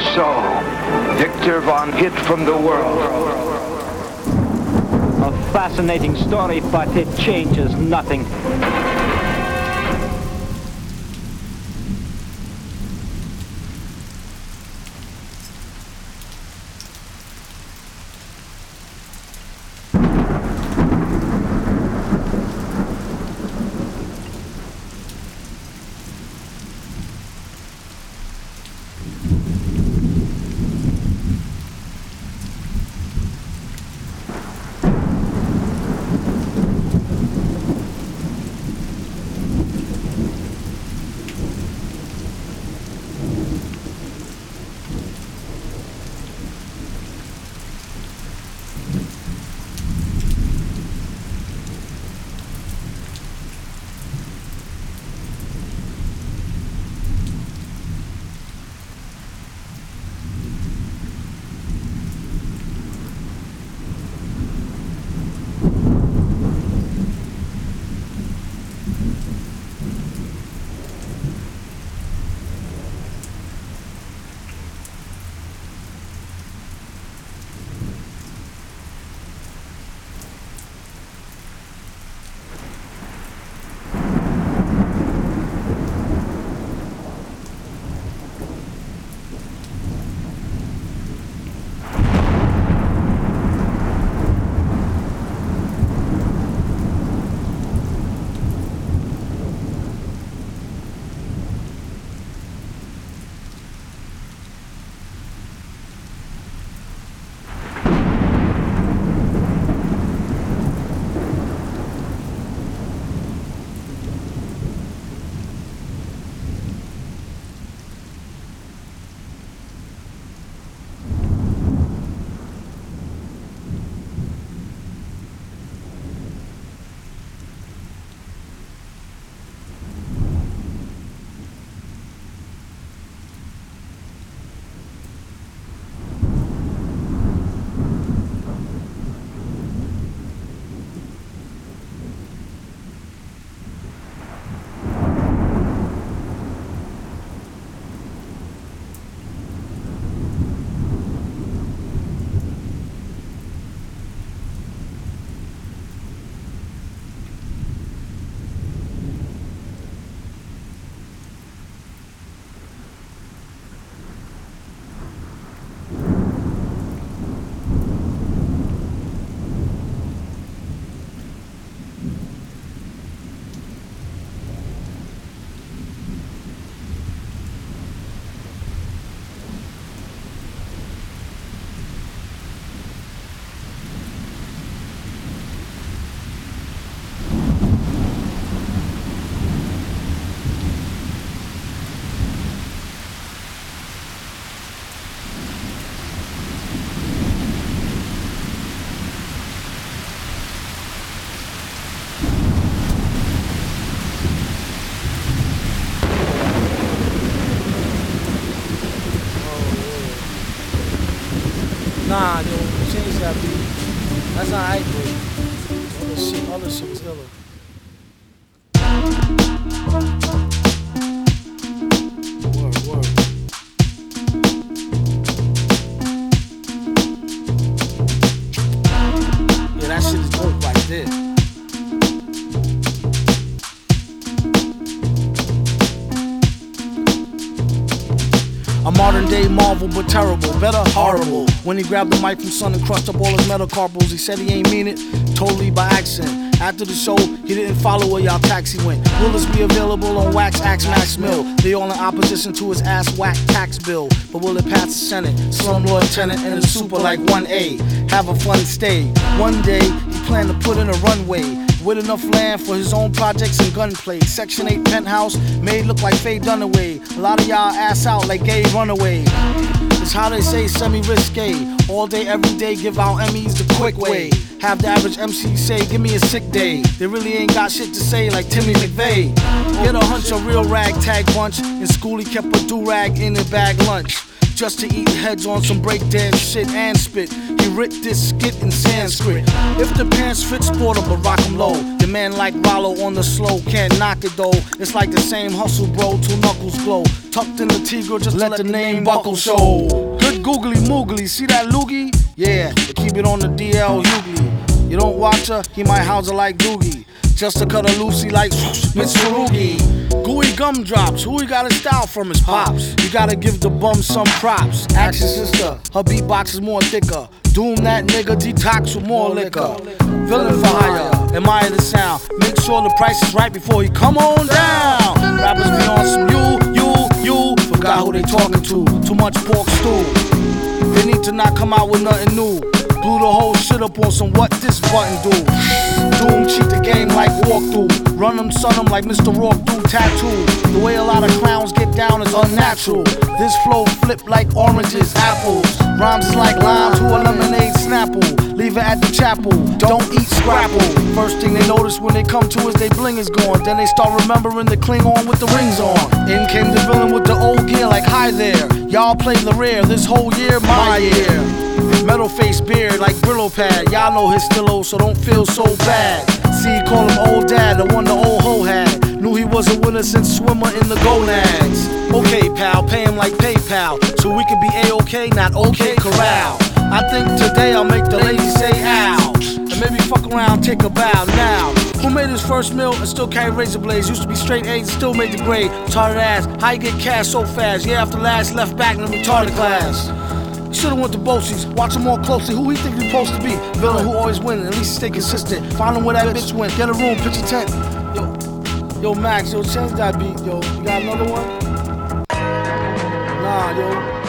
so, Victor von hid from the world. A fascinating story, but it changes nothing. Nah, yo, change that beat. That's alright, bro. Other shit is iller. Word. Yeah, that shit is dope right there. A modern day marvel, but terrible, better horrible. When he grabbed the mic from Son and crushed up all his metacarpals, he said he ain't mean it, totally by accident. After the show, he didn't follow where y'all taxi went. Will this be available on Wax, Axe, Max Mill? They all in opposition to his ass whack tax bill. But will it pass the Senate? Slumlord tenant and a super like 1A. Have a fun stay. One day, he planned to put in a runway with enough land for his own projects and gunplay. Section 8 penthouse made look like Faye Dunaway. A lot of y'all ass out like gay runaway. It's how they say semi-risque. All day, every day, give out Emmys the quick way. Have the average MC say, give me a sick day. They really ain't got shit to say like Timmy McVeigh. Get a hunch, a real ragtag bunch. In school he kept a do-rag in a bag lunch. just to eat heads on some breakdance shit and spit. He writ this skit in Sanskrit. If the pants fit, sport 'em, but rock 'em low. The man like Rollo on the slow, can't knock it though. It's like the same hustle, bro, till knuckles glow. Tucked in the Tigre, just let the name buckle show. Good googly moogly, see that loogie? Yeah, but keep it on the DL Hughley. You don't watch her, he might house her like Doogie. Just to cut her loosey like Mitsurugi. Gooey gumdrops, who he got his style from his pops. You gotta give the bum some props. Ask your sister, her beatbox is more thicker. Doom that nigga, detox with more liquor. Villain for hire, admire the sound. Make sure the price is right before he come on down. Rappers be on some you. Forgot who they talking to. Too much pork stew. They need to not come out with nothing new. Blew the whole shit up on some what this button do. Doom cheat the game like walkthrough. Run them, son them like Mr. Rourke do tattoo. The way a lot of clowns get down is unnatural. This flow flip like oranges, apples. Rhymes is like lime to a lemonade snapple. Leave it at the chapel, don't eat scrapple. First thing they notice when they come to us, they bling is gone. Then they start remembering the Klingon with the rings on. In came the villain with the old gear like hi there. Y'all play the rare, this whole year, my year. Metal face beard like Brillo pad. Y'all know his stillo, so don't feel so bad. See, call him old dad, the one the old hoe had. Knew he was a winner since swimmer in the gonads. Okay, pal, pay him like PayPal, so we can be A-OK, not OK corral. I think today I'll make the ladies say ow, and maybe fuck around, take a bow now. Who made his first meal and still carry razor blades? Used to be straight A's and still made the grade. Retarded ass, how you get cash so fast? Yeah, after last left back in the retarded class. Should've went to Bosie's, watch him more closely. Who he think he supposed to be? Villain who always win, at least stay consistent. Find him where that bitch went, get a room, pitch a tent. Yo Max, yo change that beat, yo. You got another one? Nah, yo.